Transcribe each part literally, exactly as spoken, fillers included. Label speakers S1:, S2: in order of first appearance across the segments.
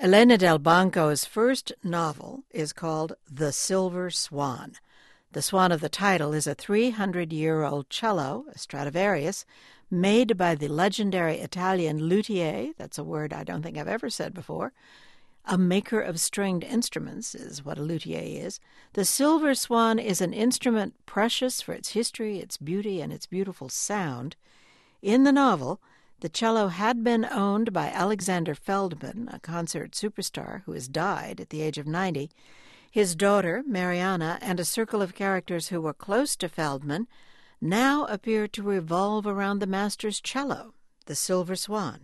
S1: Elena Del Banco's first novel is called The Silver Swan. The swan of the title is a three hundred year old cello, a Stradivarius, made by the legendary Italian luthier, that's a word I don't think I've ever said before. A maker of stringed instruments is what a luthier is. The Silver Swan is an instrument precious for its history, its beauty, and its beautiful sound. In the novel, the cello had been owned by Alexander Feldman, a concert superstar who has died at the age of ninety. His daughter, Mariana, and a circle of characters who were close to Feldman now appear to revolve around the master's cello, the Silver Swan.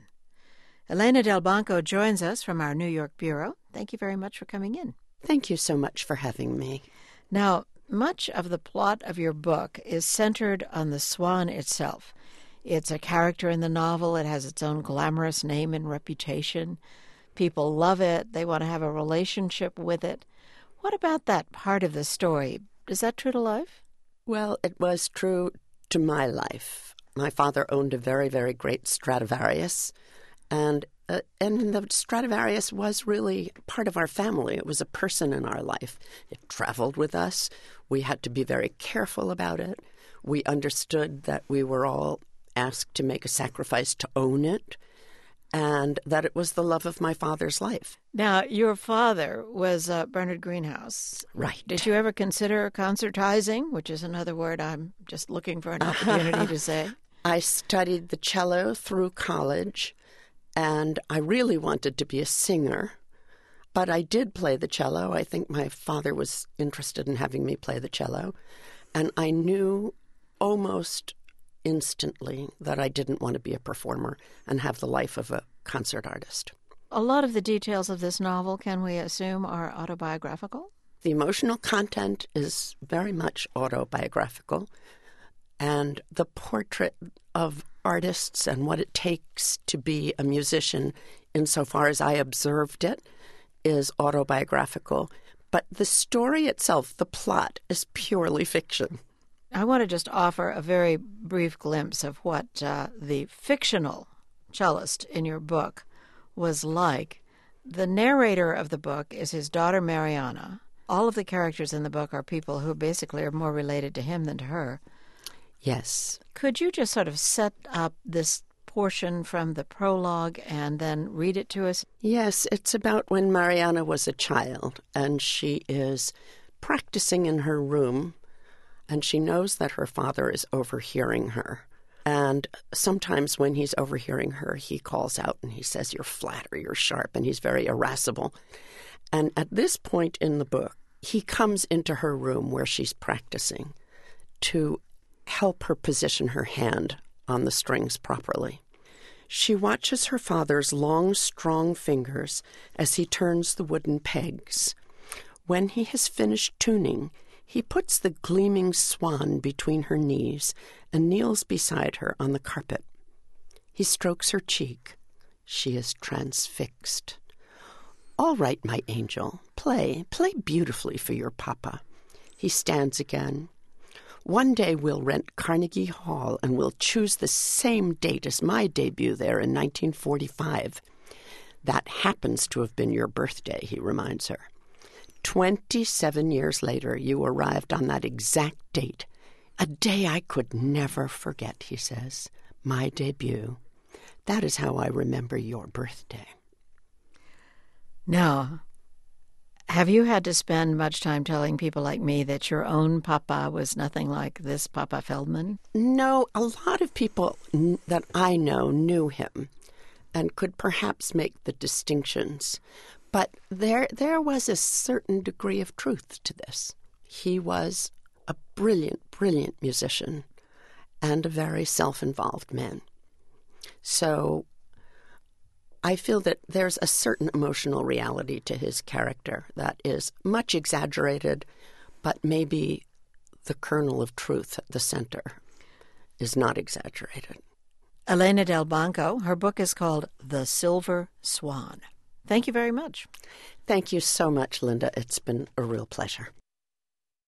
S1: Elena Del Banco joins us from our New York bureau. Thank you very much for coming in.
S2: Thank you so much for having me.
S1: Now, much of the plot of your book is centered on the swan itself. It's a character in the novel. It has its own glamorous name and reputation. People love it. They want to have a relationship with it. What about that part of the story? Is that true to life?
S2: Well, it was true to my life. My father owned a very, very great Stradivarius, and uh, and the Stradivarius was really part of our family. It was a person in our life. It traveled with us. We had to be very careful about it. We understood that we were all asked to make a sacrifice to own it, and that it was the love of my father's life.
S1: Now, your father was uh, Bernard Greenhouse.
S2: Right.
S1: Did you ever consider concertizing, which is another word I'm just looking for an opportunity to say?
S2: I studied the cello through college, and I really wanted to be a singer, but I did play the cello. I think my father was interested in having me play the cello, and I knew almost instantly that I didn't want to be a performer and have the life of a concert artist.
S1: A lot of the details of this novel, can we assume, are autobiographical?
S2: The emotional content is very much autobiographical, and the portrait of artists and what it takes to be a musician, insofar as I observed it, is autobiographical. But the story itself, the plot, is purely fiction.
S1: I want to just offer a very brief glimpse of what uh, the fictional cellist in your book was like. The narrator of the book is his daughter, Mariana. All of the characters in the book are people who basically are more related to him than to her.
S2: Yes.
S1: Could you just sort of set up this portion from the prologue and then read it to us?
S2: Yes, it's about when Mariana was a child, and she is practicing in her room, and she knows that her father is overhearing her. And sometimes when he's overhearing her, he calls out and he says, "You're flat," or "You're sharp," and he's very irascible. And at this point in the book, he comes into her room where she's practicing to help her position her hand on the strings properly. She watches her father's long, strong fingers as he turns the wooden pegs. When he has finished tuning, he puts the gleaming swan between her knees and kneels beside her on the carpet. He strokes her cheek. She is transfixed. "All right, my angel, play, play beautifully for your papa." He stands again. "One day we'll rent Carnegie Hall and we'll choose the same date as my debut there in nineteen forty-five. That happens to have been your birthday," he reminds her. Twenty-seven years later, you arrived on that exact date. "A day I could never forget," he says. "My debut. That is how I remember your birthday."
S1: Now, have you had to spend much time telling people like me that your own papa was nothing like this Papa Feldman?
S2: No, a lot of people n- that I know knew him and could perhaps make the distinctions. But there there was a certain degree of truth to this. He was a brilliant, brilliant musician and a very self-involved man. So I feel that there's a certain emotional reality to his character that is much exaggerated, but maybe the kernel of truth at the center is not exaggerated.
S1: Elena Del Banco, her book is called The Silver Swan. Thank you very much.
S2: Thank you so much, Linda. It's been a real pleasure.